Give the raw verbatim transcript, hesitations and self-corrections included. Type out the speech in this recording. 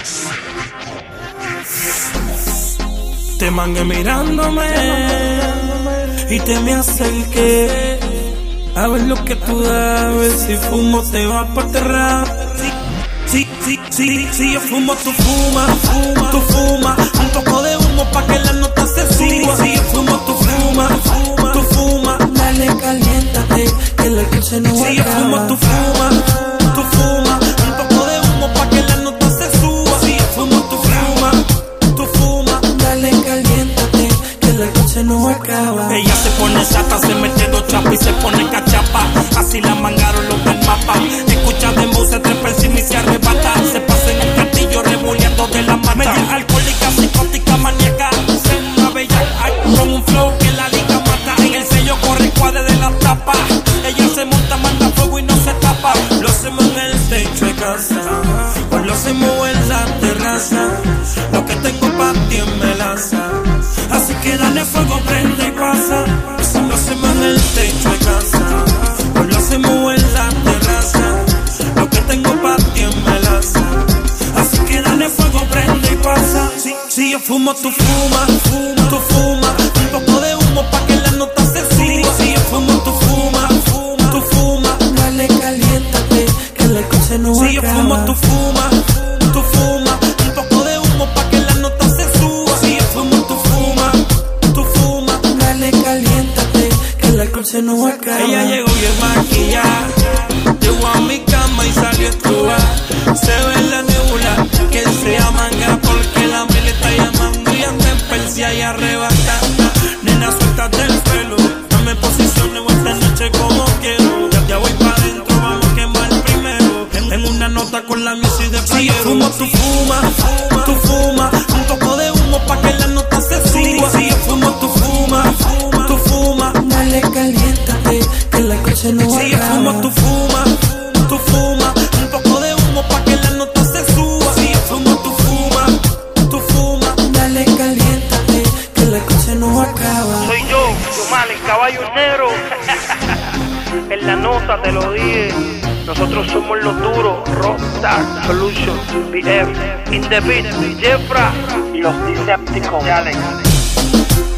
Te mangué mirándome y te me acerqué a ver lo que tú das, a ver si fumo te va pa' aterrar. Sí, sí, sí, sí, yo fumo, tú fumas, fuma, tú fumas. Un poco de humo pa' que la nota se suba. Si yo fumo, tú fumas, fuma, tú fumas. Dale, caliéntate, que la noche no acaba. Si yo fumo, tú fumas, tú fumas. Un poco de humo pa' que la nota se suba. Si yo fumo, tú fumas, tú fumas. Dale, caliéntate, que la noche no acaba. Ella se pone chata, se mete dos chapas y se pone cachapa. Así la mangaron los del mapa. Escucha dembow, se trepa encima y se arrebata. Se pasa en un castillo revoleando de la mata. Media alcohólica, psicótica, maníaca. Se una bella con un flow que la liga mata. En el sello corre cuadre de la tapa. Ella se monta, manda fuego y no se tapa. Lo hacemos en el techo de casa, o lo hacemos en la terraza. Lo que tengo pa' ti es melaza. Así que dale fuego, prende y pasa. Lo hacemos en el techo de casa, o lo hacemos en la terraza. Lo que tengo pa' ti es melaza. Así que dale fuego, prende y pasa. Si, si yo fumo, tú fumas, fuma, tú fumas. Un poco de humo pa' que la nota se suba. Si yo fumo, tú fumas, fuma, tú fumas. Dale, caliéntate, que la noche no acaba. Si yo fumo, tú fumas, tú fumas. Un poco de humo pa' que la nota se suba. Si yo fumo, tú fumas, tú fumas. Dale, caliéntate, que la noche no acaba. Ella llegó bien maquillada, llegó a mi cama y salió a estrujar. Se ve en la nebula que se manga porque la mil está llamando y anda en persia y arrebatada. Nena, suéltate el pelo, dame posiciones esta noche como quiero. Ya, ya voy pa' adentro, vamos a quemar primero. En, en una nota con la music de playero. Si yo fumo, tú fumas, fuma, tú fumas. Un poco de humo pa' que la nota se suba. Si yo fumo, tú fumas, fuma, tú fumas. Dale, caliéntate, que la noche no acaba. Si yo fumo, tú fumas, tú fumas. Un poco de humo pa' que la nota se suba. Si yo fumo, tú fumas, tú fumas. Dale, caliéntate, que la noche no acaba. Soy yo, Yomar, el caballo negro. En la nota te lo dije. Nosotros somos los duros. Rockstar Solution, B F, In The Beat, Jeffra, los Decepticons.